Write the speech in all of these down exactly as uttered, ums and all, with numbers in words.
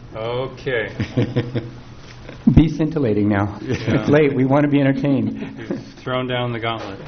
Okay. Be scintillating now. Yeah. It's late. We want to be entertained. You've thrown down the gauntlet.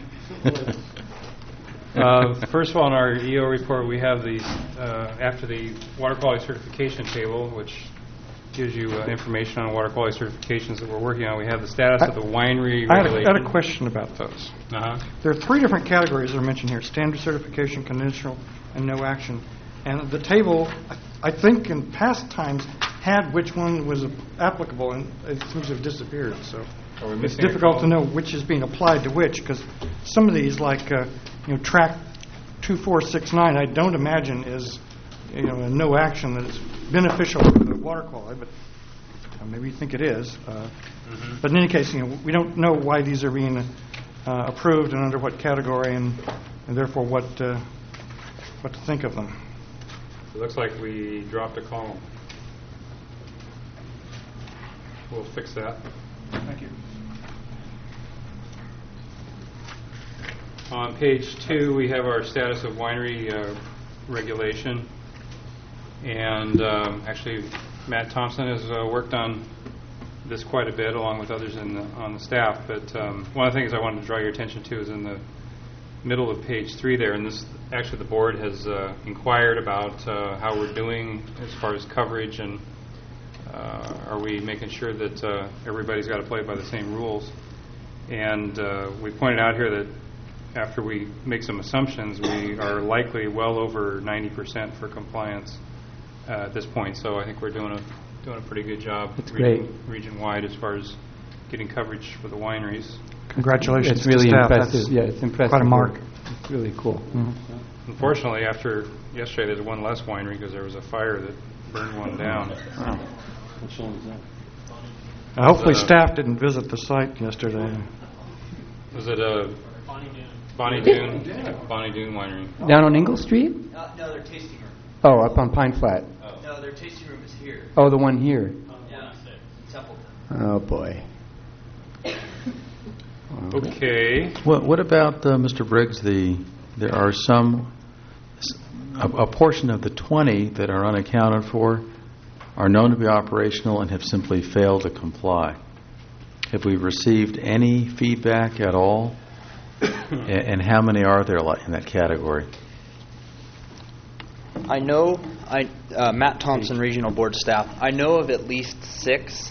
Uh, first of all, in our E O report, we have the, uh, after the water quality certification table, which gives you uh, information on water quality certifications that we're working on. We have the status I, of the winery I had, a, I regulation. had a question about those. Uh-huh. There are three different categories that are mentioned here: standard certification, conditional, and no action. And the table, I, I think in past times, had which one was applicable, and it seems to have disappeared. So Are we it's missing a difficult to column? know which is being applied to which, because some of these, like uh, you know, track two four six nine, I don't imagine is you know a no action that is beneficial for the water quality, but uh, maybe you think it is. Uh, Mm-hmm. But in any case, you know, we don't know why these are being uh, approved and under what category, and, and therefore what uh, what to think of them. It looks like we dropped a column. We'll fix that. Thank you. On page two, we have our status of winery uh, regulation. And um, actually, Matt Thompson has uh, worked on this quite a bit, along with others in the, on the staff. But um, one of the things I wanted to draw your attention to is in the middle of page three there. And this, actually, the board has uh, inquired about uh, how we're doing as far as coverage, and uh, are we making sure that uh, everybody's got to play by the same rules. And uh, we pointed out here that after we make some assumptions, we are likely well over ninety percent for compliance uh, at this point. So I think we're doing a doing a pretty good job. That's region, great. Region-wide as far as getting coverage for the wineries. Congratulations It's really to staff. impressive. That's Yeah, it's impressive. quite a mark. It's really cool. Mm-hmm. Unfortunately, after yesterday, there's one less winery because there was a fire that burned one down. Wow. Which one was that? Uh, hopefully Uh, staff didn't visit the site yesterday. Was it a Bonnie Doon? Bonnie Doon Winery. Down on Ingle Street? Uh, no, their tasting room. Oh, up on Pine Flat. No, their tasting room is here. Oh, the one here. Yeah, Templeton. Oh, boy. Okay. What, what about, uh, Mister Briggs, the, there are some, a, a portion of the twenty that are unaccounted for are known to be operational and have simply failed to comply. Have we received any feedback at all? and, and how many are there like in that category? I know, I uh, Matt Thompson, Regional Board staff, I know of at least six.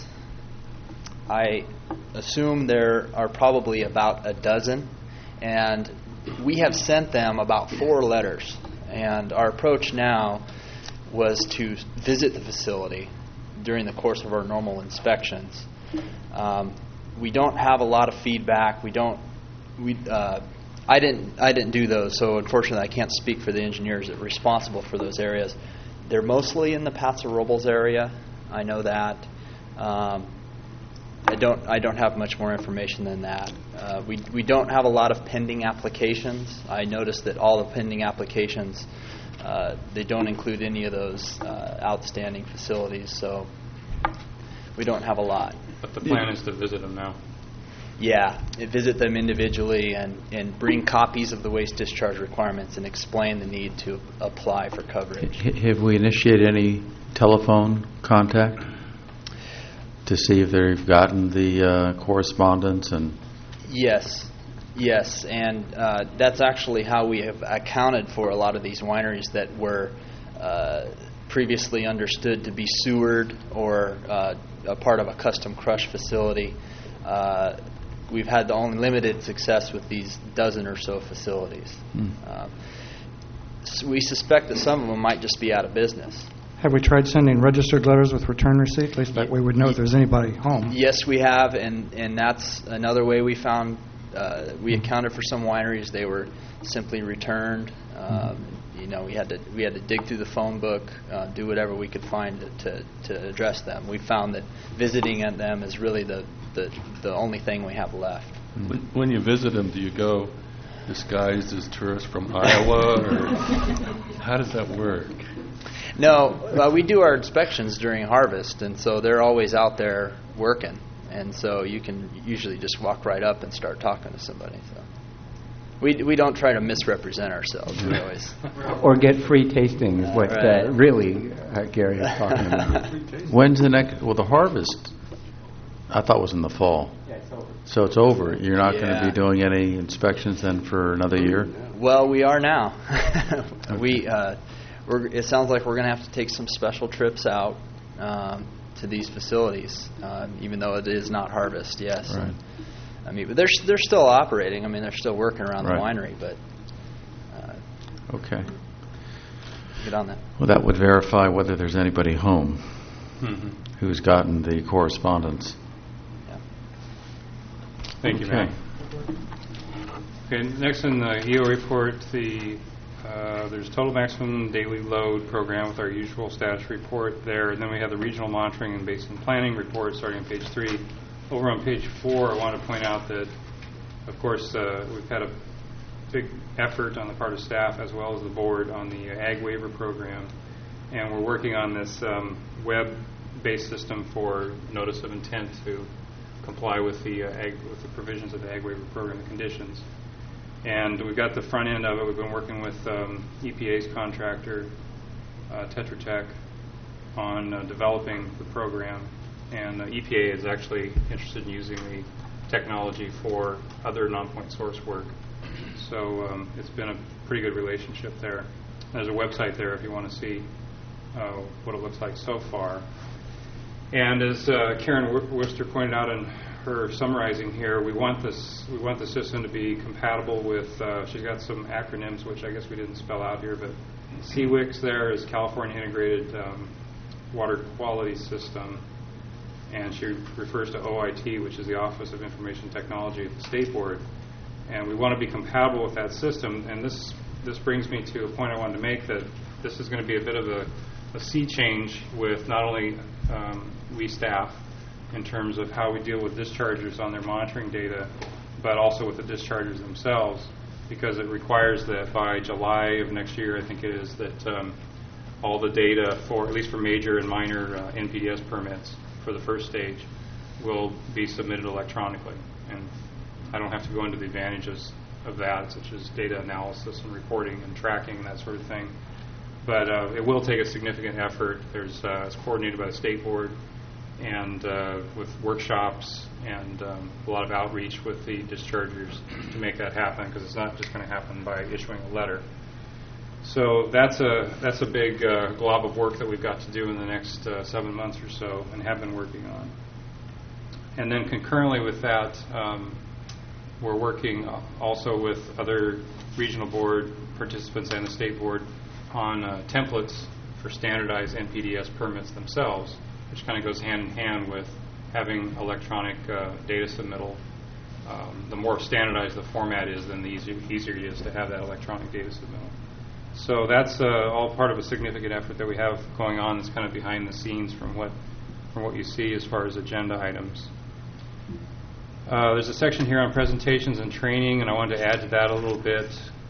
I assume there are probably about a dozen, and we have sent them about four letters. And our approach now was to visit the facility during the course of our normal inspections. Um, we don't have a lot of feedback. We don't. We. Uh, I didn't. I didn't do those, so unfortunately, I can't speak for the engineers that are responsible for those areas. They're mostly in the Paso Robles area. I know that. Um, I don't. I don't have much more information than that. Uh, we we don't have a lot of pending applications. I noticed that all the pending applications, uh, they don't include any of those uh, outstanding facilities. So we don't have a lot. But the plan is to visit them now. Yeah, visit them individually and, and bring copies of the waste discharge requirements and explain the need to apply for coverage. H- have we initiated any telephone contact to see if they've gotten the uh, correspondence? And Yes, yes, and uh, that's actually how we have accounted for a lot of these wineries that were uh, previously understood to be sewered or uh, a part of a custom crush facility. Uh, we've had the only limited success with these dozen or so facilities. Hmm. Uh, so we suspect that some of them might just be out of business. Have we tried sending registered letters with return receipt? At least that way we'd know if there's anybody home. Yes, we have, and, and that's another way we found, uh, we accounted for some wineries. They were simply returned. Um, you know, we had to we had to dig through the phone book, uh, do whatever we could find to, to, to address them. We found that visiting at them is really the, the, the only thing we have left. When, when you visit them, do you go disguised as tourists from Iowa, or how does that work? No, uh, we do our inspections during harvest, and so they're always out there working. And so you can usually just walk right up and start talking to somebody. So We we don't try to misrepresent ourselves. We always. Or get free tasting is what Right. uh, really uh, Gary is talking about. When's the next, well, the harvest, I thought was in the fall. So it's over. You're not going to Yeah. be doing any inspections then for another year? Well, we are now. we uh, we're, it sounds like we're going to have to take some special trips out um, to these facilities, um, even though it is not harvest. Yes. Right. I mean, but they're they're still operating. I mean, they're still working around Right. the winery, but uh, Okay. get on that. Well, that would verify whether there's anybody home Mhm. who's gotten the correspondence. Yeah. Thank you, Okay. Matt. Okay, next in the E O report, the uh, there's total maximum daily load program with our usual status report there, and then we have the regional monitoring and basin planning report starting on page three. Over on page four, I want to point out that, of course, uh, we've had a big effort on the part of staff as well as the board on the ag waiver program, and we're working on this um, web-based system for notice of intent to comply with the uh, ag, with the provisions of the ag waiver program and conditions. And we've got the front end of it. We've been working with um, E P A's contractor, uh, Tetra Tech, on uh, developing the program. And uh, E P A is actually interested in using the technology for other non-point source work. So um, it's been a pretty good relationship there. There's a website there if you want to see uh, what it looks like so far. And as uh, Karen Wor- Worcester pointed out in her summarizing here, we want this we want the system to be compatible with. Uh, she's got some acronyms which I guess we didn't spell out here, but C W I C S there is California Integrated um, Water Quality System, and she refers to O I T, which is the Office of Information Technology at the State Board. And we want to be compatible with that system. And this this brings me to a point I wanted to make, that this is going to be a bit of a, a sea change with not only um, we staff in terms of how we deal with dischargers on their monitoring data, but also with the dischargers themselves, because it requires that by July of next year, I think it is, that um, all the data for, at least for major and minor uh, N P D S permits for the first stage, will be submitted electronically. And I don't have to go into the advantages of that, such as data analysis and reporting and tracking and that sort of thing. But uh, it will take a significant effort. There's, uh, it's coordinated by the State Board, and uh, with workshops and um, a lot of outreach with the dischargers to make that happen, because it's not just going to happen by issuing a letter. So that's a that's a big uh, glob of work that we've got to do in the next uh, seven months or so, and have been working on. And then concurrently with that, um, we're working also with other regional board participants and the state board on uh, templates for standardized N P D S permits themselves, which kind of goes hand in hand with having electronic uh, data submittal. Um, the more standardized the format is, then the easier, easier it is to have that electronic data submittal. So that's uh, all part of a significant effort that we have going on. That's kind of behind the scenes from what from what you see as far as agenda items. Uh, there's a section here on presentations and training, and I wanted to add to that a little bit.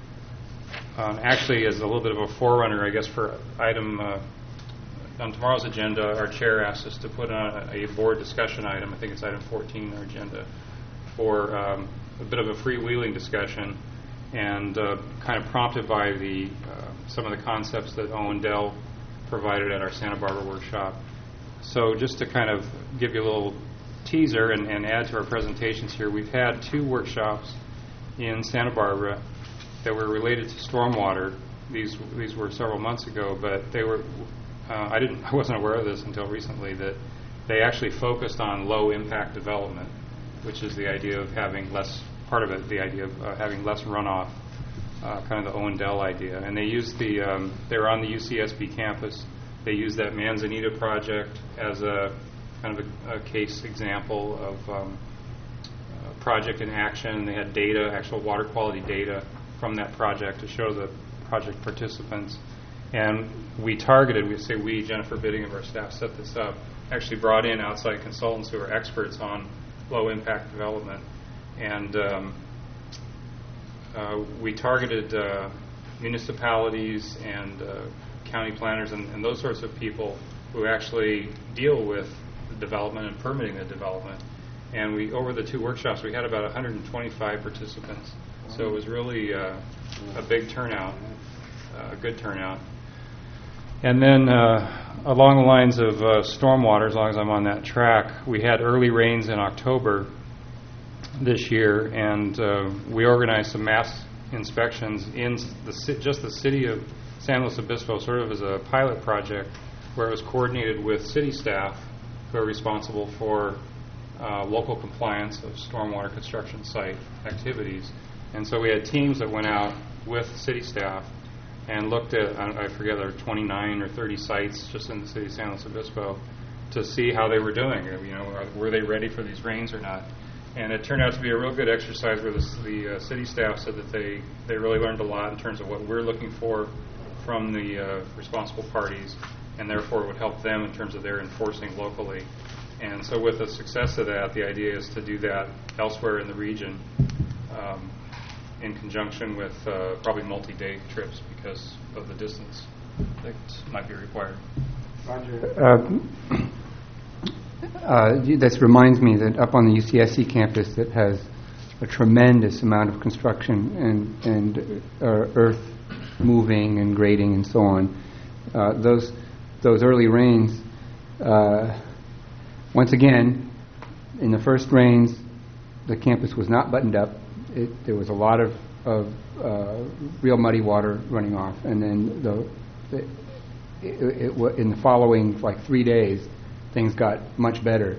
Um, actually, as a little bit of a forerunner, I guess, for item uh, on tomorrow's agenda, our chair asked us to put on a, a board discussion item. I think it's item fourteen on our agenda, for um, a bit of a freewheeling discussion, and uh, kind of prompted by the uh, some of the concepts that Owen Dell provided at our Santa Barbara workshop. So just to kind of give you a little teaser and, and add to our presentations here, we've had two workshops in Santa Barbara that were related to stormwater. These these were several months ago, but they were uh, I didn't I wasn't aware of this until recently, that they actually focused on low impact development, which is the idea of having less, part of it, the idea of uh, having less runoff, uh, kind of the Owen Dell idea. And they used the, um, they were on the U C S B campus. They used that Manzanita project as a kind of a, a case example of um, a project in action. They had data, actual water quality data from that project to show the project participants. And we targeted, we say we, Jennifer Bidding of our staff set this up, actually brought in outside consultants who are experts on low impact development. And um, uh, we targeted uh, municipalities and uh, county planners and, and those sorts of people who actually deal with the development and permitting the development. And we, over the two workshops, we had about one hundred twenty-five participants So it was really uh, a big turnout, a good turnout. And then uh, along the lines of uh, stormwater, as long as I'm on that track, we had early rains in October this year, and uh, we organized some mass inspections in the ci- just the city of San Luis Obispo, sort of as a pilot project, where it was coordinated with city staff who are responsible for uh, local compliance of stormwater construction site activities. And so we had teams that went out with city staff and looked at, I I forget, there were twenty-nine or thirty sites just in the city of San Luis Obispo to see how they were doing. You know, are- were they ready for these rains or not? And it turned out to be a real good exercise where the, s- the uh, city staff said that they, they really learned a lot in terms of what we're looking for from the uh, responsible parties, and therefore it would help them in terms of their enforcing locally. And so with the success of that, the idea is to do that elsewhere in the region um, in conjunction with uh, probably multi-day trips because of the distance that might be required. Uh, uh, This reminds me that up on the U C S C campus that has a tremendous amount of construction and, and uh, earth moving and grading and so on, uh, those, those early rains, uh, once again, in the first rains, the campus was not buttoned up. It, there was a lot of, of uh, real muddy water running off, and then the, the it, it, wa- in the following like three days, things got much better.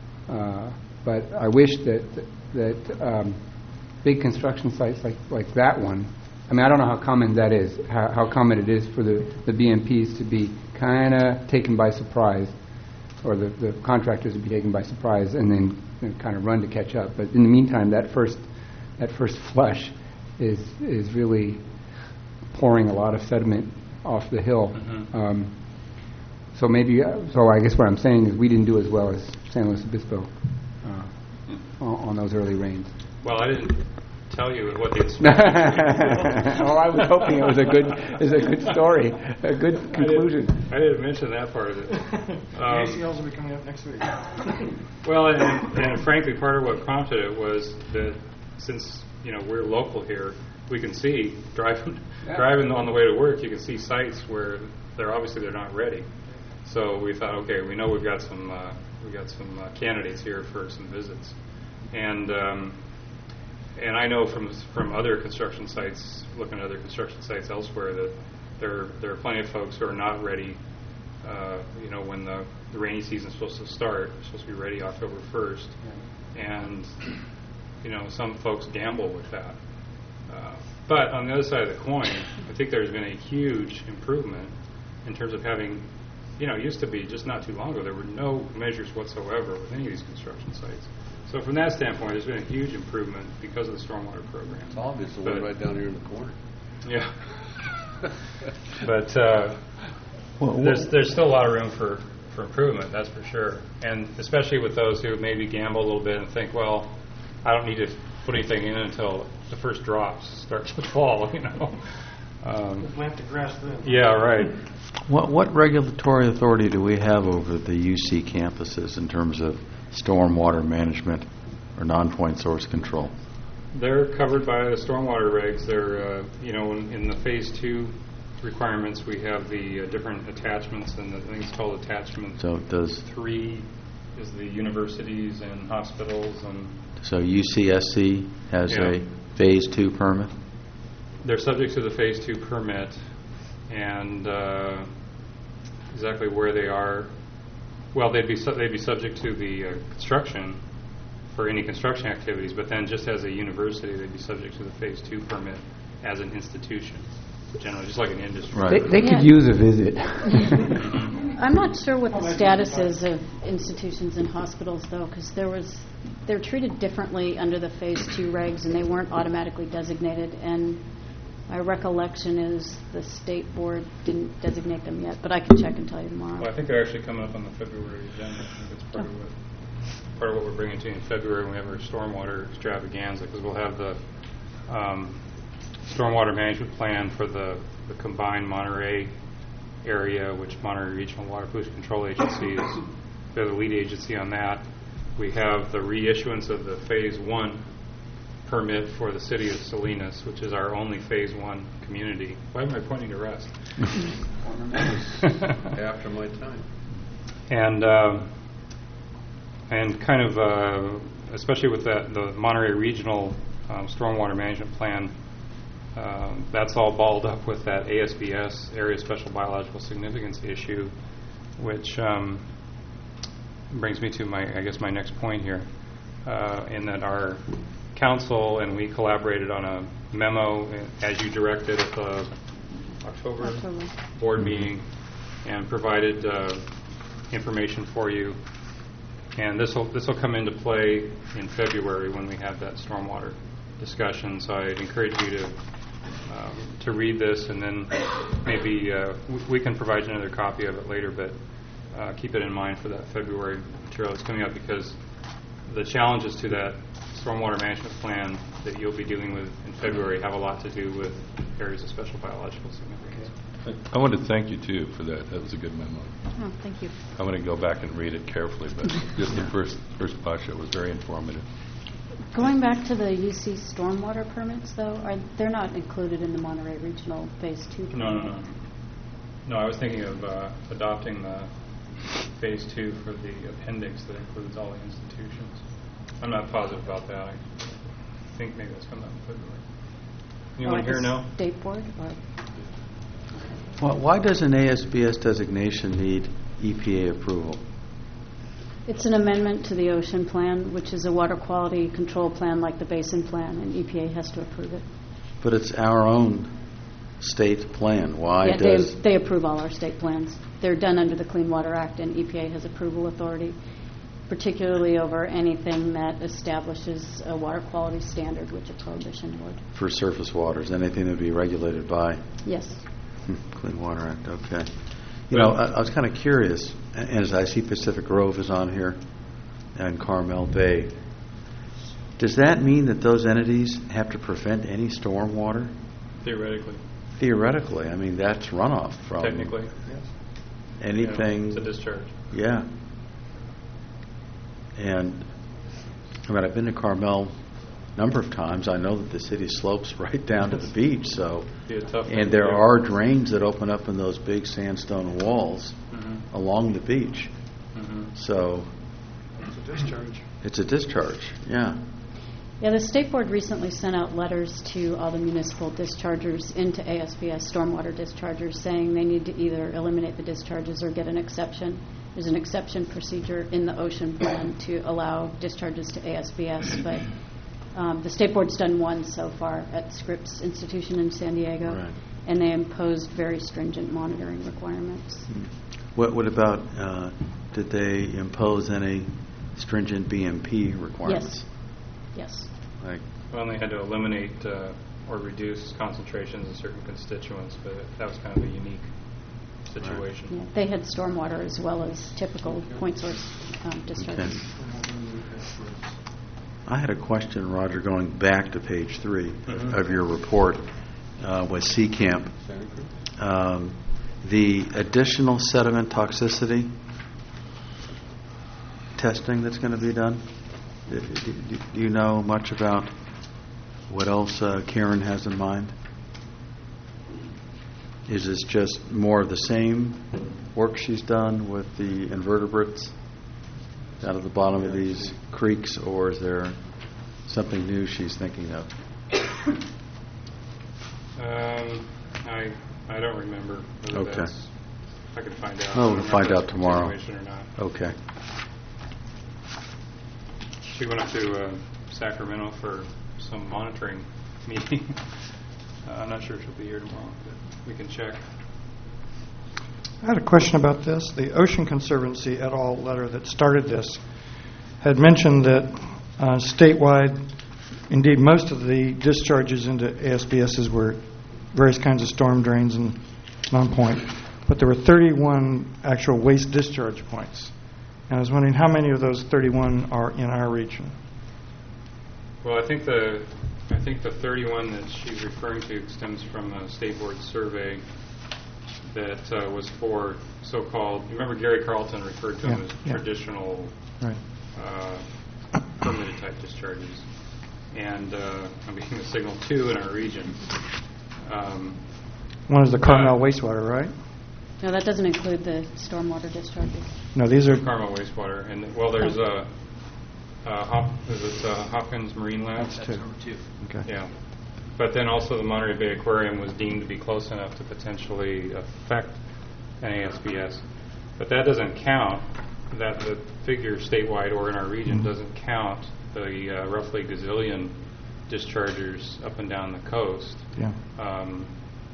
Uh, but I wish that that um, big construction sites like, like that one. I mean, I don't know how common that is. How, how common it is for the, the B M Ps to be kind of taken by surprise, or the, the contractors to be taken by surprise, and then you know, kind of run to catch up. But in the meantime, that first that first flush is is really pouring a lot of sediment off the hill. Mm-hmm. Um, so maybe, uh, so I guess what I'm saying is we didn't do as well as San Luis Obispo uh, on, on those early rains. Well, I didn't tell you what the inspection. Well, I was hoping it was a good, is a good story, a good conclusion. I didn't, I didn't mention that part of it. The Um, A C Ls will be coming up next week. Well, and, and frankly, part of what prompted it was that since you know we're local here, we can see driving Yeah. driving on the way to work. You can see sites where they're obviously they're not ready. So we thought, okay, we know we've got some uh, we got some uh, candidates here for some visits, and um, and I know from from other construction sites, looking at other construction sites elsewhere, that there there are plenty of folks who are not ready. Uh, you know, when the, the rainy season is supposed to start, it's supposed to be ready October first, and you know, some folks gamble with that. Uh, but on the other side of the coin, I think there's been a huge improvement in terms of having, you know, it used to be just not too long ago, there were no measures whatsoever with any of these construction sites. So from that standpoint, there's been a huge improvement because of the stormwater program. It's obvious, the one But- right down here in the corner. Yeah. But uh, Well, there's there's still a lot of room for, for improvement, that's for sure. And especially with those who maybe gamble a little bit and think, well, I don't need to put anything in until the first drops start to fall, you know. Um, Plant the grass then. yeah, right. What, what regulatory authority do we have over the U C campuses in terms of stormwater management or non-point source control? They're covered by the stormwater regs. They're, uh, you know, in, in the phase two requirements, we have the uh, different attachments, and the, I think it's called attachment So does three is the universities and hospitals, and so U C S C has Yeah. a phase two permit? they're subject to the phase two permit, and uh, exactly where they are, well, they'd be su- they'd be subject to the uh, construction for any construction activities, but then just as a university, they'd be subject to the phase two permit as an institution, generally, just like an industry. Right. They, they could Yeah. use a visit. I'm not sure what the status is of institutions and hospitals, though, because there was, they're treated differently under the Phase Two regs, and they weren't automatically designated. And my recollection is the state board didn't designate them yet, but I can check and tell you tomorrow. Well, I think they're actually coming up on the February agenda. I think it's part of what, part of what we're bringing to you in February when we have our stormwater extravaganza, because we'll have the um, stormwater management plan for the, the combined Monterey area, which Monterey Regional Water Pollution Control Agency is, they're the lead agency on that. We have the reissuance of the Phase One permit for the city of Salinas, which is our only Phase One community. Why am I pointing to Russ? After my time. And uh, and kind of, uh, especially with that, the Monterey Regional um, Stormwater Management Plan, um, that's all balled up with that A S B S, Area of Special Biological Significance issue, which um, brings me to my, I guess, my next point here, uh, in that our council and we collaborated on a memo, as you directed at the October, October. board meeting, and provided uh, information for you. And this will this will come into play in February when we have that stormwater discussion. So I'd encourage you to um, to read this, and then maybe uh, w- we can provide you another copy of it later. But uh, keep it in mind for that February material that's coming up, because the challenges to that stormwater management plan that you'll be dealing with in February have a lot to do with areas of special biological significance. I want to thank you, too, for that. That was a good memo. Oh, thank you. I'm going to go back and read it carefully, but just the first first blush, it was very informative. Going back to the U C stormwater permits, though, are they're not included in the Monterey Regional Phase Two? No, no, no. No, I was thinking of uh, adopting the Phase Two for the appendix that includes all the institutions. I'm not positive about that. I think maybe that's coming up in February. Anyone Or here the know? State board? Or Why, why does an A S B S designation need E P A approval? it's an amendment to the ocean plan, which is a water quality control plan like the basin plan, and E P A has to approve it. But it's our own state plan. Why Yeah, they, does... they approve all our state plans. They're done under the Clean Water Act, and E P A has approval authority, particularly over anything that establishes a water quality standard, which a prohibition would. For surface waters, anything that would be regulated by Yes. Clean Water Act, okay. You know, I, I was kind of curious, and as I see Pacific Grove is on here, and Carmel Bay, does that mean that those entities have to prevent any storm water? Theoretically. Theoretically, I mean, that's runoff from... Technically. Anything... Yeah, it's a discharge. Yeah. And, I mean, I've been to Carmel a number of times. I know that the city slopes right down to the beach, so... Be a tough thing And to there do. are drains that open up in those big sandstone walls Mhm. along the beach. Mhm. So... It's a discharge. It's a discharge, yeah. Yeah, the state board recently sent out letters to all the municipal dischargers into A S B S stormwater dischargers saying they need to either eliminate the discharges or get an exception. There's an exception procedure in the ocean plan to allow discharges to A S B S, but um, the state board's done one so far at Scripps Institution in San Diego, Right. and they imposed very stringent monitoring requirements. What, what about, uh, did they impose any stringent B M P requirements? Yes. Like, Well, they had to eliminate uh, or reduce concentrations of certain constituents, but that was kind of a unique situation. Yeah, they had stormwater as well as typical point source um, discharges. Okay. I had a question, Roger, going back to page three Mhm. of your report uh, with C CAMP. Um, the additional sediment toxicity testing that's going to be done, do, do, do you know much about what else uh, Karen has in mind? Is this just more of the same work she's done with the invertebrates out of the bottom of these creeks, or is there something new she's thinking of? Um, I I don't remember whether Okay. that's, I can find out. Oh, I we'll don't find remember out if it's a tomorrow. continuation or not. Okay. She went up to uh, Sacramento for some monitoring meeting. uh, I'm not sure if she'll be here tomorrow, but we can check. I had a question about this. The Ocean Conservancy et al. Letter that started this had mentioned that uh, statewide, indeed most of the discharges into A S B Ss were various kinds of storm drains and non-point, but there were thirty-one actual waste discharge points. And I was wondering how many of those thirty-one are in our region? Well, I think the I think the thirty-one that she's referring to stems from a state board survey that uh, was for so-called. You remember Gary Carlton referred to them Yeah, as yeah. traditional Right. uh, permitted type discharges. and uh, I'm being the signal two in our region. Um, One is the Carmel Uh, wastewater, right? No, that doesn't include the stormwater discharges. No, these are, Carmel wastewater, and well, there's a uh, Hop, is it uh, Hopkins Marine Lab? that's two. Okay. Yeah, but then also the Monterey Bay Aquarium was deemed to be close enough to potentially affect N A S B S. But that doesn't count, that the figure statewide or in our region Mhm. doesn't count the uh, roughly gazillion dischargers up and down the coast, Yeah. um,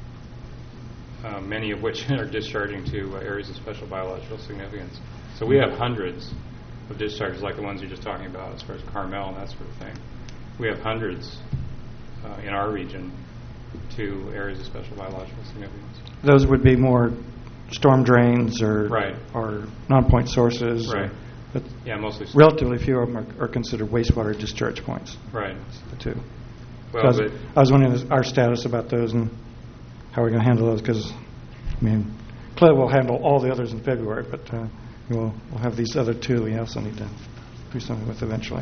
uh, many of which are discharging to uh, areas of special biological significance. So we have hundreds of discharges like the ones you're just talking about as far as Carmel and that sort of thing. We have hundreds uh, in our region to areas of special biological significance. Those would be more storm drains or Right. or non-point sources. or- Right. But Yeah, mostly. relatively few of them are, are considered wastewater discharge points. Right. The two. So I, Well, was, but I was wondering is our status about those and how we're going to handle those because, I mean, clearly we'll handle all the others in February, but uh, we'll we'll have these other two we also need to do something with eventually.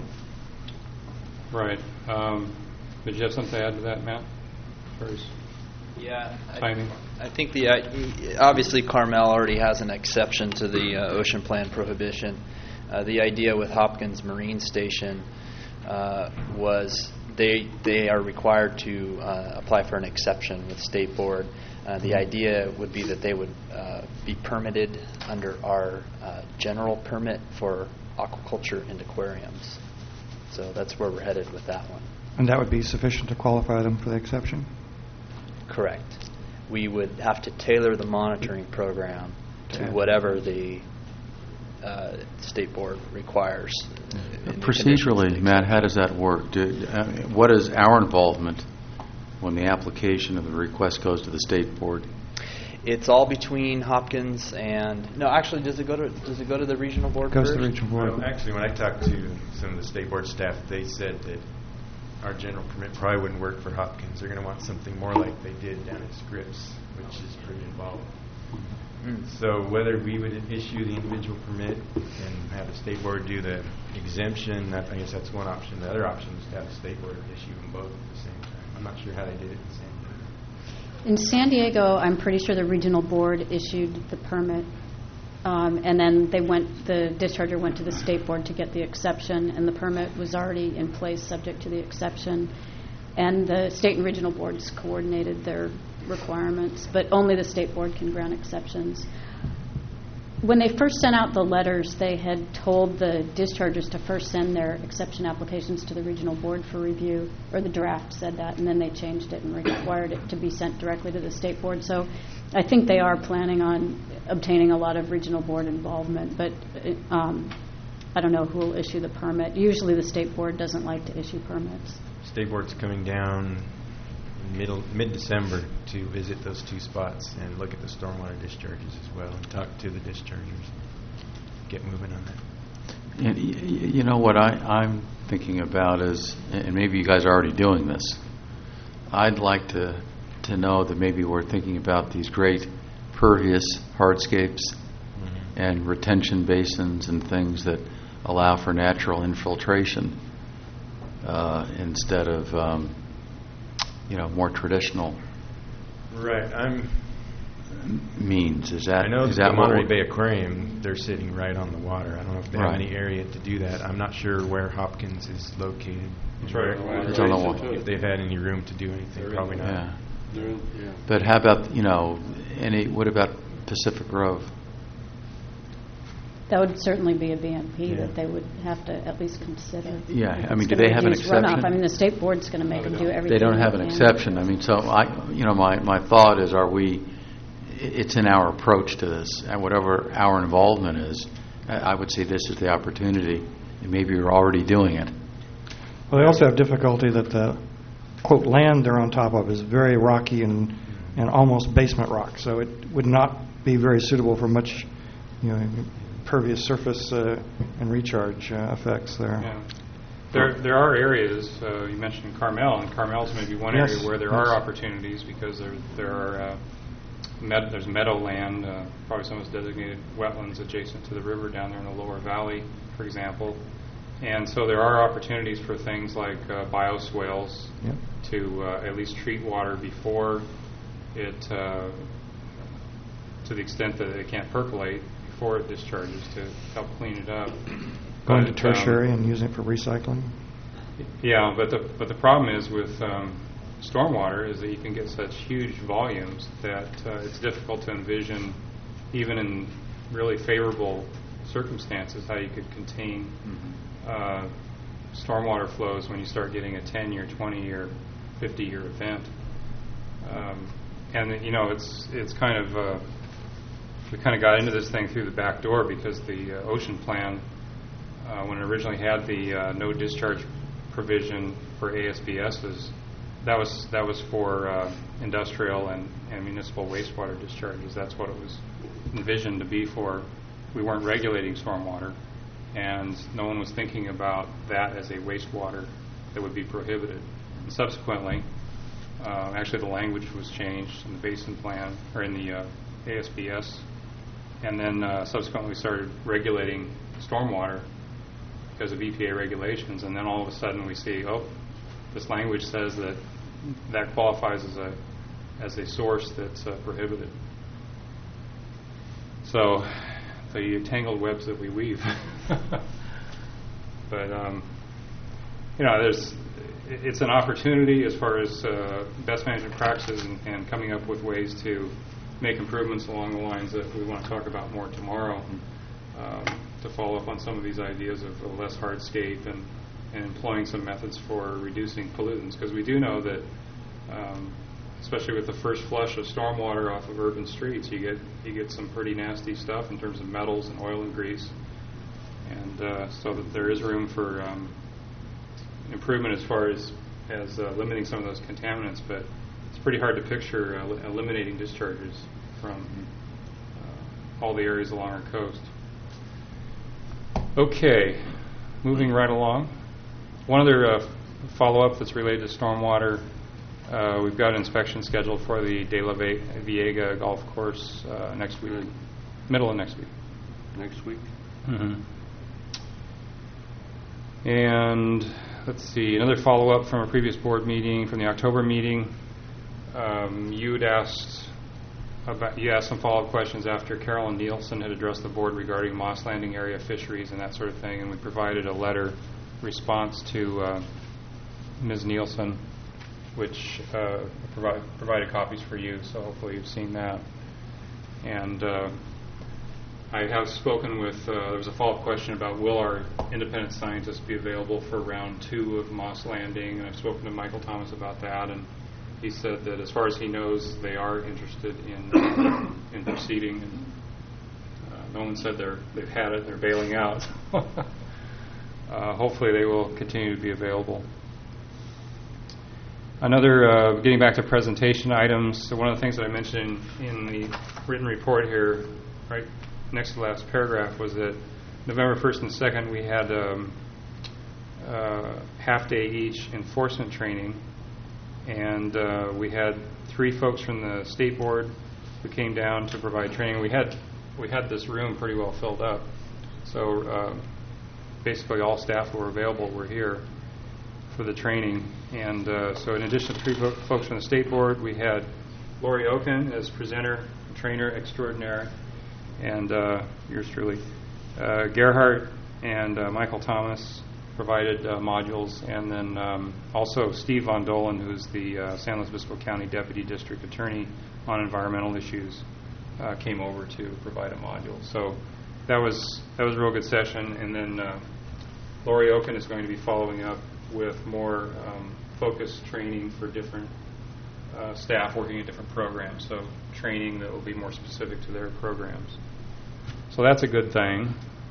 right. Um, did you have something to add to that, Matt? As far as Yeah, I, timing? I think the uh, obviously Carmel already has an exception to the uh, ocean plan prohibition. Uh, the idea with Hopkins Marine Station uh, was they they are required to uh, apply for an exception with State Board. Uh, the idea would be that they would uh, be permitted under our uh, general permit for aquaculture and aquariums. So that's where we're headed with that one. And that would be sufficient to qualify them for the exception? Correct. We would have to tailor the monitoring program to Okay. whatever the uh, State Board requires. in the Procedurally, conditions. Matt, how does that work? Do, uh, what is our involvement when the application of the request goes to the State Board? It's all between Hopkins and no. Actually, does it go to does it go to the regional board Goes first? to the regional board. Well, actually, when I talked to some of the state board staff, they said that our general permit probably wouldn't work for Hopkins. They're going to want something more like they did down at Scripps, which is pretty involved. Mm. So whether we would issue the individual permit and have the state board do the exemption, that, I guess that's one option. The other option is to have the state board issue them both at the same time. I'm not sure how they did it in San Diego. In San Diego, I'm pretty sure the regional board issued the permit, um, and then they went. The discharger went to the state board to get the exception, and the permit was already in place, subject to the exception. And the state and regional boards coordinated their requirements, but only the state board can grant exceptions. When they first sent out the letters, they had told the dischargers to first send their exception applications to the regional board for review, or the draft said that, and then they changed it and required it to be sent directly to the state board. So I think they are planning on obtaining a lot of regional board involvement, but um, I don't know who will issue the permit. Usually the state board doesn't like to issue permits. State board's coming down middle mid-December to visit those two spots and look at the stormwater discharges as well and talk to the dischargers. Get moving on that. And y- y- you know what I, I'm thinking about is, and maybe you guys are already doing this, I'd like to, to know that maybe we're thinking about these great pervious hardscapes Mm-hmm. and retention basins and things that allow for natural infiltration uh, instead of, um, you know, more traditional Right. I'm. means. Is that I know is that that the what Monterey we're- Bay Aquarium, they're sitting right on the water. I don't know if they have Right. any area to do that. I'm not sure where Hopkins is located. It's right on the water. It's on the water. If they've had any room to do anything, probably not. Yeah. They're in- yeah. But how about, you know, any? What about Pacific Grove? That would certainly be a B M P Yeah. that they would have to at least consider. Yeah, If I mean, it's do gonna they have an reduce runoff. exception? I mean, the state board's going to make them do everything. They don't have an can. exception. I mean, so I, you know, my, my thought is, are we? It's in our approach to this, and whatever our involvement is, I I would say this is the opportunity, and maybe you're already doing it. Well, they also have difficulty that the, quote, land they're on top of is very rocky and, and almost basement rock, so it would not be very suitable for much, you know, pervious surface uh, and recharge uh, effects there. Yeah. There, there are areas, uh, you mentioned Carmel, and Carmel's maybe one Yes, area where there yes. are opportunities because there, there are, uh, med- there's meadowland, uh, probably some of it's designated wetlands adjacent to the river down there in the lower valley, for example. And so there are opportunities for things like uh, bioswales Yep. to uh, at least treat water before it, uh, to the extent that it can't percolate, before it discharges, to help clean it up. Going But, to tertiary um, and using it for recycling? Yeah, but the but the problem is with um, stormwater is that you can get such huge volumes that uh, it's difficult to envision, even in really favorable circumstances, how you could contain uh, stormwater flows when you start getting a ten-year, twenty-year, fifty-year event. Um, and you know, it's it's kind of uh, we kind of got into this thing through the back door because the uh, ocean plan, uh, when it originally had the uh, no discharge provision for A S B Ss, that was that was for uh, industrial and, and municipal wastewater discharges. That's what it was envisioned to be for. We weren't regulating stormwater, and no one was thinking about that as a wastewater that would be prohibited. And subsequently, uh, actually the language was changed in the basin plan, or in the uh, A S B S, and then uh, subsequently we started regulating stormwater because of E P A regulations, and then all of a sudden we see, oh, this language says that that qualifies as a as a source that's uh, prohibited. So the tangled webs that we weave. But um, you know, there's it's an opportunity as far as uh, best management practices and, and coming up with ways to make improvements along the lines that we want to talk about more tomorrow. Um, to follow up on some of these ideas of a less hardscape and, and employing some methods for reducing pollutants, because we do know that, um, especially with the first flush of stormwater off of urban streets, you get you get some pretty nasty stuff in terms of metals and oil and grease, and uh, so that there is room for um, improvement as far as as uh, limiting some of those contaminants. But it's pretty hard to picture uh, eliminating discharges from uh, all the areas along our coast. Okay, moving right along. One other uh, follow-up that's related to stormwater. Uh, we've got an inspection scheduled for the De La Ve- Viega golf course uh, next week, middle of next week. Next week? Mm-hmm. And let's see, another follow-up from a previous board meeting, from the October meeting. Um, you had asked about, you asked some follow-up questions after Carolyn Nielsen had addressed the board regarding Moss Landing area fisheries and that sort of thing, and we provided a letter response to uh, Miz Nielsen, which uh, provide, provided copies for you, so hopefully you've seen that. And uh, I have spoken with, uh, there was a follow-up question about will our independent scientists be available for round two of Moss Landing, and I've spoken to Michael Thomas about that, and he said that as far as he knows, they are interested in in proceeding. And, uh, no one said they're, they've had it, they're bailing out. uh, hopefully they will continue to be available. Another, uh, getting back to presentation items, so one of the things that I mentioned in, in the written report here, right next to the last paragraph, was that November first and second we had um, uh, half-day each enforcement training. And uh, we had three folks from the state board who came down to provide training. We had we had this room pretty well filled up, so uh, basically all staff who were available were here for the training. And uh, so, in addition to three fo- folks from the state board, we had Lori Oken as presenter, trainer extraordinaire, and uh, yours truly, uh, Gerhardt and uh, Michael Thomas provided uh, modules, and then um, also Steve Von Dolan, who's the uh, San Luis Obispo County Deputy District Attorney on environmental issues, uh, came over to provide a module. So that was that was a real good session. And then uh, Lori Oken is going to be following up with more um, focused training for different uh, staff working in different programs. So training that will be more specific to their programs. So that's a good thing.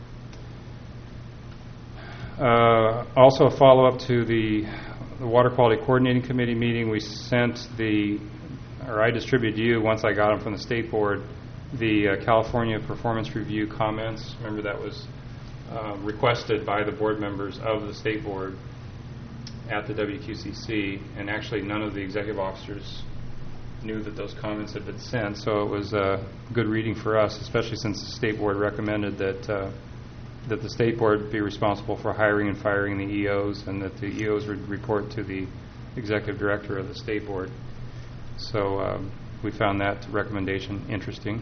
Uh, also, a follow-up to the, the Water Quality Coordinating Committee meeting. We sent the, or I distributed you, once I got them from the State Board, the uh, California Performance Review comments. Remember, that was uh, requested by the board members of the State Board at the W Q C C, and actually none of the executive officers knew that those comments had been sent, so it was uh, good reading for us, especially since the State Board recommended that uh, that the state board be responsible for hiring and firing the E Os, and that the E Os would report to the executive director of the state board. So um, we found that recommendation interesting.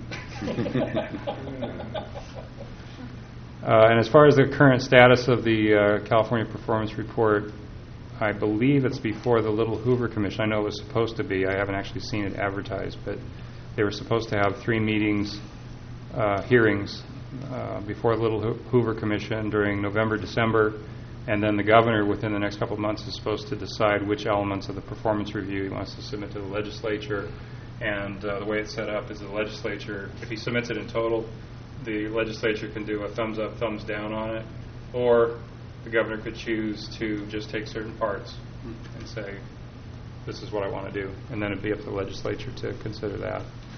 Uh, and as far as the current status of the uh, California Performance Report, I believe it's before the Little Hoover Commission. I know it was supposed to be. I haven't actually seen it advertised, but they were supposed to have three meetings, uh, hearings, uh, before the Little Ho- Hoover Commission during November, December, and then the governor within the next couple of months is supposed to decide which elements of the performance review he wants to submit to the legislature. And uh, the way it's set up is the legislature, if he submits it in total, the legislature can do a thumbs up, thumbs down on it, or the governor could choose to just take certain parts and say, this is what I want to do, and then it'd be up to the legislature to consider that.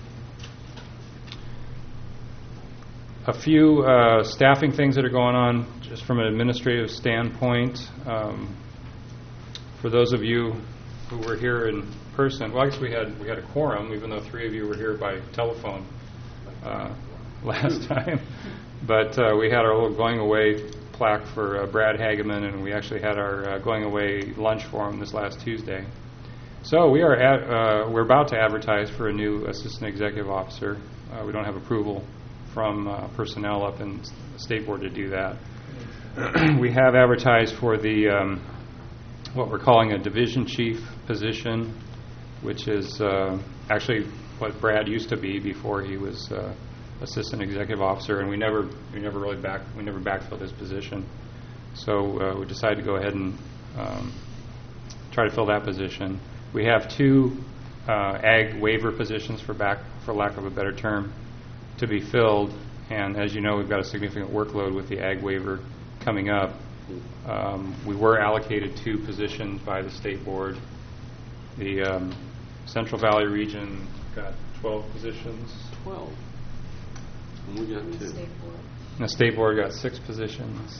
A few uh, staffing things that are going on just from an administrative standpoint. Um, for those of you who were here in person, well, I guess we had we had a quorum, even though three of you were here by telephone uh, last time. But uh, we had our little going away plaque for uh, Brad Hageman, and we actually had our uh, going away lunch for him this last Tuesday. So we are at, uh, we're about to advertise for a new assistant executive officer. Uh, we don't have approval from uh, personnel up in the state board to do that. We have advertised for the um, what we're calling a division chief position, which is uh, actually what Brad used to be before he was uh, assistant executive officer, and we never we never really back we never backfilled his position. So uh, we decided to go ahead and um, try to fill that position. We have two uh, ag waiver positions, for back for lack of a better term, to be filled, and as you know, we've got a significant workload with the ag waiver coming up. Um, we were allocated two positions by the state board. The um, Central Valley region got twelve positions. Twelve. And we got two. And the state board got six positions.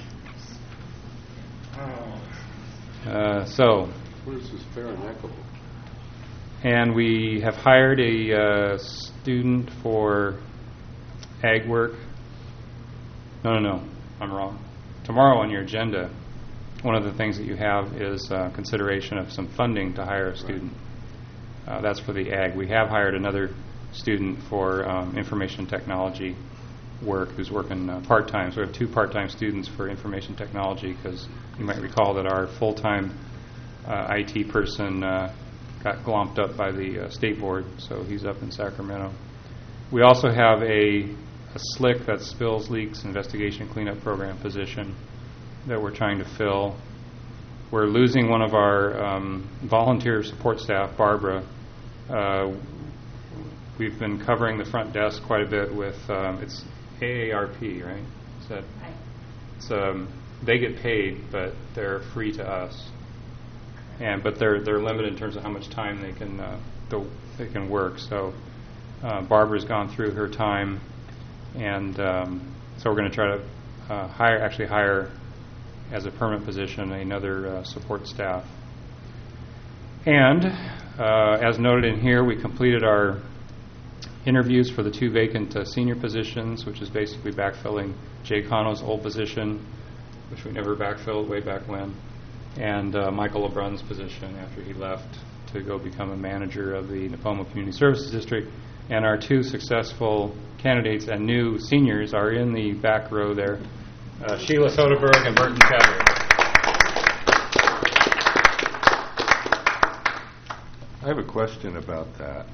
Uh, so. What is this, fair and equitable? And we have hired a uh, student for ag work. No, no, no, I'm wrong. Tomorrow on your agenda, one of the things that you have is uh, consideration of some funding to hire a student. Uh, that's for the ag. We have hired another student for um, information technology work who's working uh, part-time. So we have two part-time students for information technology, because you might recall that our full-time uh, I T person uh, got glomped up by the uh, state board, so he's up in Sacramento. We also have a, a SLIC, that's Spills, Leaks, Investigation Cleanup Program position, that we're trying to fill. We're losing one of our um, volunteer support staff, Barbara. Uh, we've been covering the front desk quite a bit with, um, it's A A R P, right? Is that, it's, um, they get paid, but they're free to us. And but they're they're limited in terms of how much time they can uh, they can work. So uh, Barbara's gone through her time, and um, so we're going to try to uh, hire actually hire as a permanent position another uh, support staff. And uh, as noted in here, we completed our interviews for the two vacant uh, senior positions, which is basically backfilling Jay Cano's old position, which we never backfilled way back when, and uh, Michael LeBrun's position after he left to go become a manager of the Nipomo Community Services District. And our two successful candidates and new seniors are in the back row there, uh, Sheila Soderberg and Burton Chadwick. I have a question about that.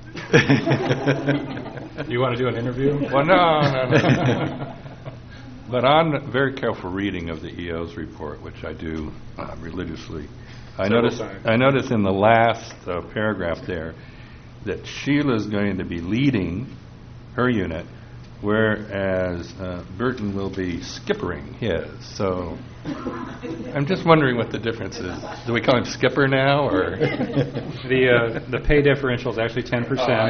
You want to do an interview? Well, no, no, no. But on very careful reading of the E O's report, which I do uh, religiously, I noticed, I noticed in the last uh, paragraph there that Sheila's going to be leading her unit, whereas uh, Burton will be skippering his. So I'm just wondering what the difference is. Do we call him Skipper now, or the uh, the pay differential is actually ten percent. Oh,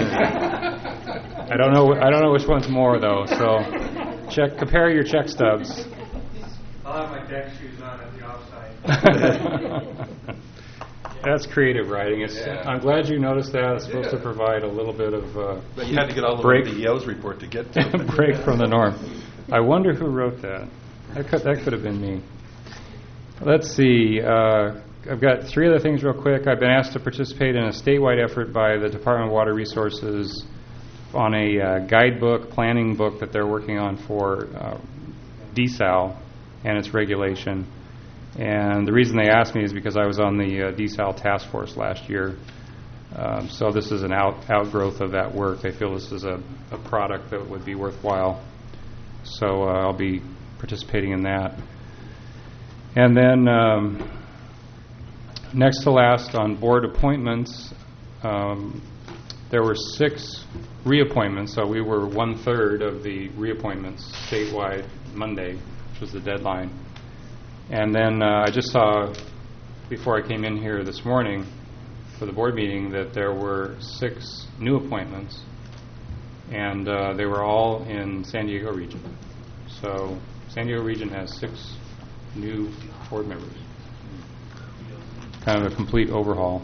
I I don't know. I don't know which one's more though. So check. Compare your check stubs. I'll have my deck shoes on at the offside. That's creative writing. It's, Yeah. I'm glad you noticed that. It's supposed Yeah. to provide a little bit of uh, But you had to get all the break way to the E O's report to get to it. break from the norm. I wonder who wrote that. That could, that could have been me. Let's see. Uh, I've got three other things real quick. I've been asked to participate in a statewide effort by the Department of Water Resources on a uh, guidebook, planning book that they're working on for uh, desal and its regulation. And the reason they asked me is because I was on the uh, desal task force last year. Um, so this is an out, outgrowth of that work. They feel this is a, a product that would be worthwhile. So uh, I'll be participating in that. And then um, next to last on board appointments, um, there were six reappointments. So we were one-third of the reappointments statewide Monday, which was the deadline. And then uh, I just saw, before I came in here this morning for the board meeting, that there were six new appointments, and uh, they were all in San Diego region. So San Diego region has six new board members. Kind of a complete overhaul.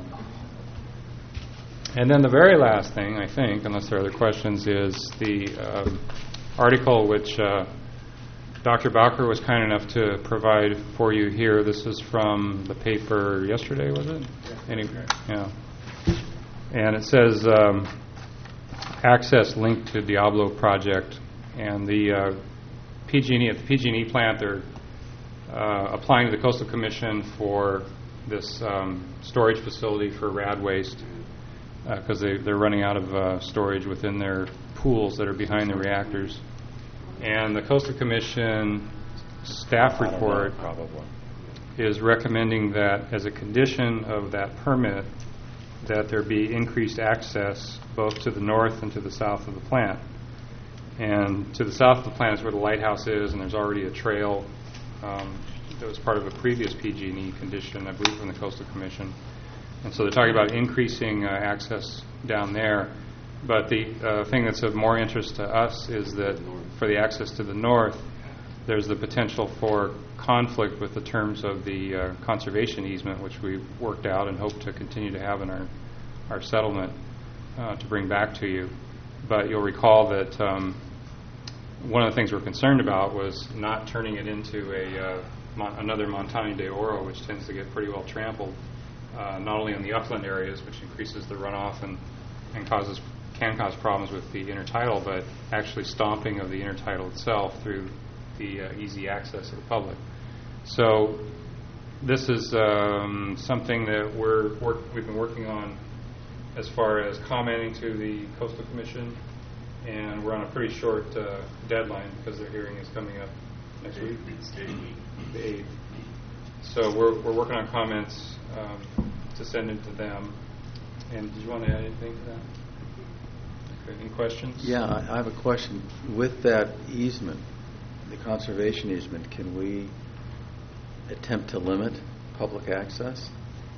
And then the very last thing, I think, unless there are other questions, is the uh, article which uh, Doctor Bowker was kind enough to provide for you here. This is from the paper yesterday, was it? Yeah. Any, yeah. And it says um, access linked to Diablo project. And the uh, P G and E, at the P G and E plant, they're uh, applying to the Coastal Commission for this um, storage facility for rad waste because uh, they, they're running out of uh, storage within their pools that are behind the reactors. And the Coastal Commission staff report Probably. is recommending that as a condition of that permit that there be increased access both to the north and to the south of the plant. And to the south of the plant is where the lighthouse is, and there's already a trail um, that was part of a previous P G and E condition, I believe, from the Coastal Commission. And so they're talking about increasing uh, access down there. But the uh, thing that's of more interest to us is that for the access to the north, there's the potential for conflict with the terms of the uh, conservation easement, which we worked out and hope to continue to have in our, our settlement uh, to bring back to you. But you'll recall that um, one of the things we're concerned about was not turning it into a uh, mon- another Montaña de Oro, which tends to get pretty well trampled, uh, not only in the upland areas, which increases the runoff and, and causes can cause problems with the intertidal, but actually stomping of the intertidal itself through the uh, easy access of the public. So this is um, something that we're work, we've been working on as far as commenting to the Coastal Commission, and we're on a pretty short uh, deadline because their hearing is coming up next week, the eighth. So we're we're working on comments um, to send in to them. And did you want to add anything to that? Okay, any questions? Yeah, I I have a question. With that easement, the conservation easement, can we attempt to limit public access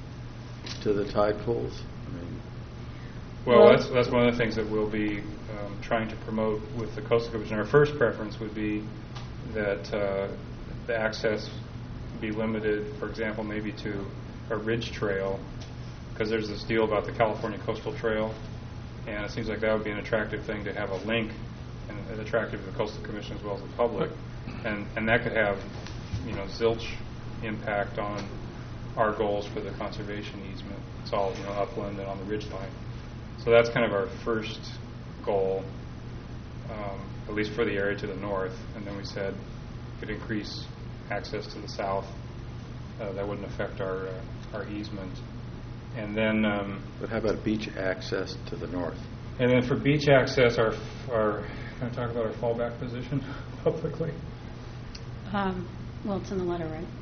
to the tide pools? I mean, Well, that's that's one of the things that we'll be um, trying to promote with the Coastal Commission. Our first preference would be that uh, the access be limited, for example, maybe to a ridge trail, because there's this deal about the California Coastal Trail, and it seems like that would be an attractive thing to have a link, and it's attractive to the Coastal Commission as well as the public, and and that could have, you know, zilch impact on our goals for the conservation easement. It's all, you know, upland and on the ridge line. So that's kind of our first goal, um, at least for the area to the north. And then we said could increase access to the south. Uh, that wouldn't affect our uh, our easement. And then, um, but how about beach access to the north? And then for beach access, our our can I talk about our fallback position publicly? Um, well, it's in the letter, right?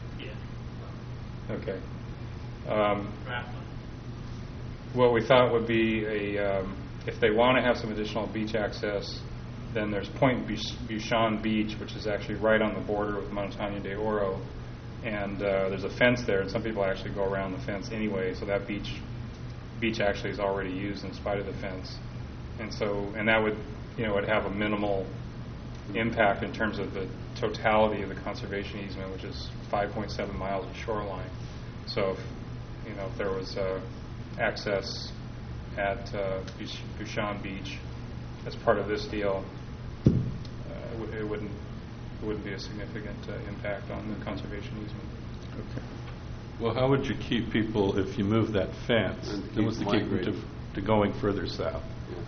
Okay. Um, what we thought would be a, um, if they want to have some additional beach access, then there's Point Buchan Beach, which is actually right on the border with Montaña de Oro, and uh, there's a fence there, and some people actually go around the fence anyway, so that beach beach actually is already used in spite of the fence, and so and that would, you know, would have a minimal impact in terms of the totality of the conservation easement, which is five point seven miles of shoreline. So, if, you know, if there was uh, access at uh, Buchan Beach as part of this deal, uh, it, would, it wouldn't, it wouldn't be a significant uh, impact on the conservation easement. Okay. Well, how would you keep people, if you move that fence, And it was to keep keep them migrating. to, to going further south?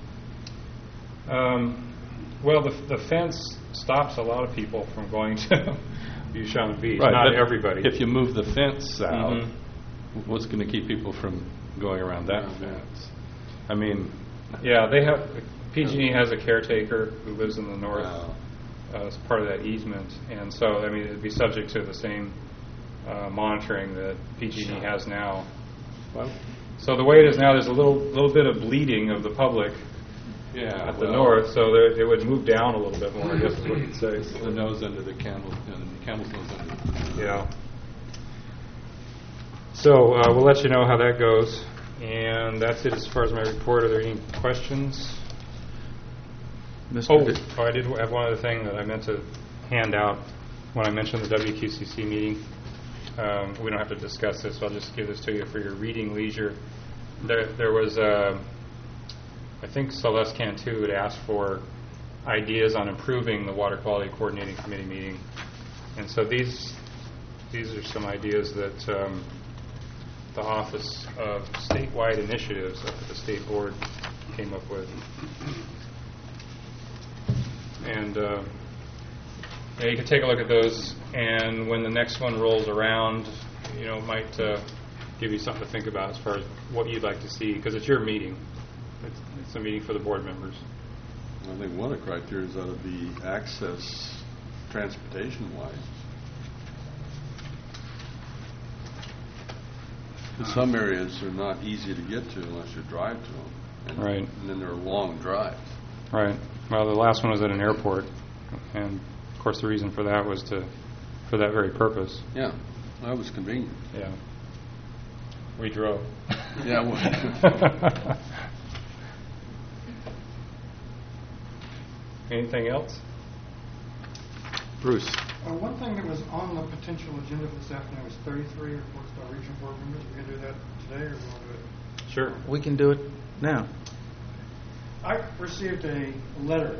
Um, well, the, the fence stops a lot of people from going to Buchanan Beach, Right, not but everybody. If you move the fence south, Mhm. what's going to keep people from going around that fence? I mean, Yeah, they have, P G and E has a caretaker who lives in the north Wow. uh, as part of that easement, and so, I mean, it'd be subject to the same uh, monitoring that P G and E has now. well, So the way it is now, there's a little, little bit of bleeding of the public yeah, at the well, north, so there, it would move down a little bit more, I guess is what you'd say. the nose under the camel, and the camel's nose under. Yeah. So uh, we'll let you know how that goes, and that's it as far as my report. Are there any questions? Mister Oh, Di- oh, I did have one other thing that I meant to hand out when I mentioned the W Q C C meeting. Um, we don't have to discuss this, so I'll just give this to you for your reading leisure. There, there was, uh, I think Celeste Cantu had asked for ideas on improving the Water Quality Coordinating Committee meeting. And so these, these are some ideas that um, the Office of Statewide Initiatives up at the State Board came up with. And uh, yeah, you can take a look at those, and when the next one rolls around, you know, it might uh, give you something to think about as far as what you'd like to see, because it's your meeting. It's, it's a meeting for the board members. I think one of the criteria ought to be access transportation-wise. Because some areas are not easy to get to unless you drive to them. And, Right. And then there are long drives. Right. Well, the last one was at an airport, and of course the reason for that was to, for that very purpose. Yeah, that was convenient. Yeah. We drove. Yeah. Well, Anything else? Bruce. Uh, one thing that was on the potential agenda for this afternoon was thirty-three reports by regional board members. We're going to do that today, or we want to do it? Sure. We can do it now. I received a letter